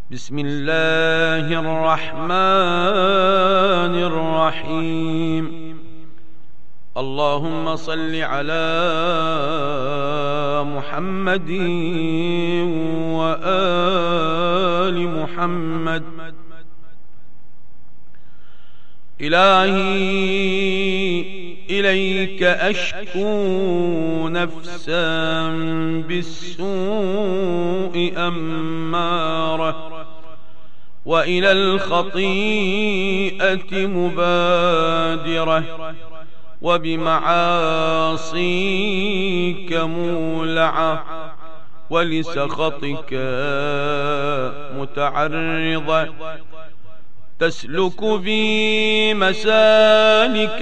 بسم الله الرحمن الرحيم. اللهم صل على محمد وآل محمد. إلهي إليك أشكو نفسا بالسوء أمارة، وإلى الخطيئة مبادرة، وبمعاصيك مولعة، ولسخطك متعرضة، تسلك بي مسالك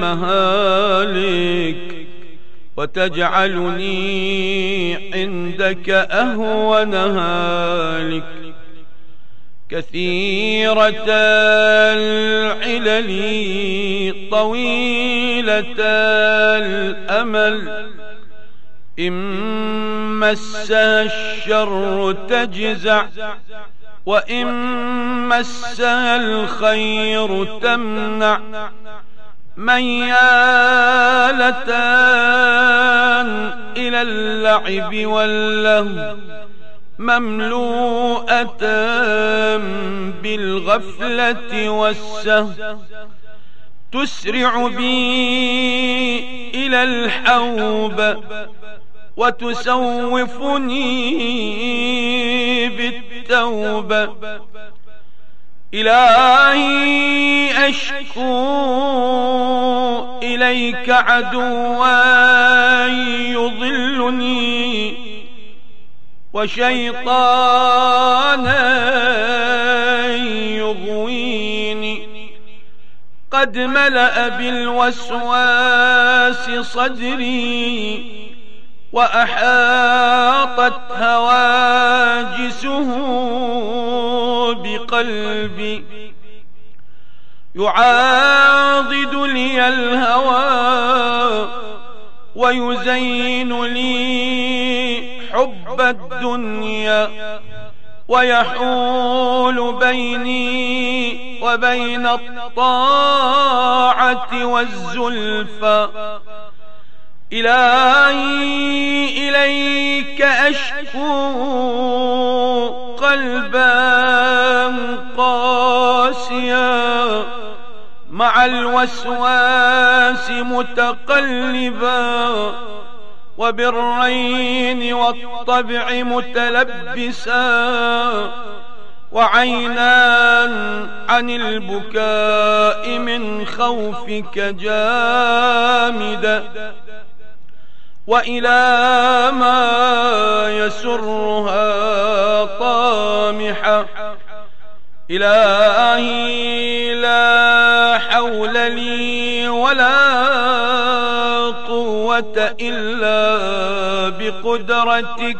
المهالك، وتجعلني عندك أهون هالك. كثيرة العلل طويلة الأمل، إن مسها الشر تجزع، وإن مسها الخير تمنع. ميالة إلى اللعب واللهو، مملوءة بالغفلة والسهو، تسرع بي إلى الحوبة، وتسوفني بالتوبة. إلهي أشكو إليك عدوا يضلني، وشيطانا يغويني، قد ملأ بالوسواس صدري، وأحاطت هواجسه بقلبي. يعاضد لي الهوى، ويزين لي حب الدنيا، ويحول بيني وبين الطاعة والزلفى. إلهي إليك أشكو قلبا قاسيا، مع الوسواس متقلبا، وبالرين والطبع متلبسا، وعينان عن البكاء من خوفك جامدة، وإلى ما يسرها طامحة. إلهي لا حول لي ولا قوة إلا بقدرتك،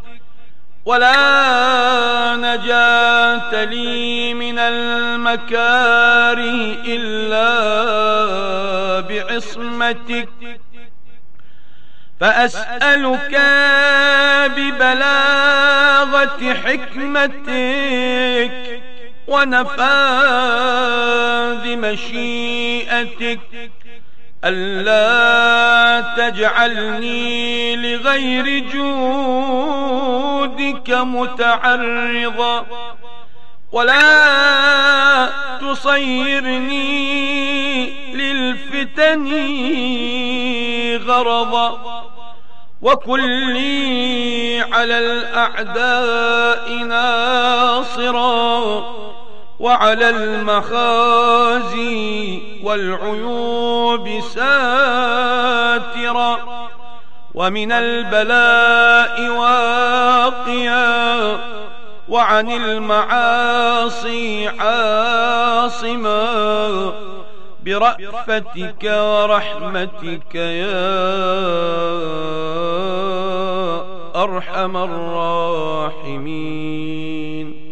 ولا نجاة لي من المكاره إلا بعصمتك. فأسألك ببلاغة حكمتك ونفاذ مشيئتك ألا تجعلني لغير جودك متعرضا، ولا تصيرني للفتن غرضا، وكن لي على الأعداء ناصرا، وعلى المخازي والعيوب ساترا، ومن البلاء واقيا، وعن المعاصي عاصما، برأفتك ورحمتك يا أرحم الراحمين.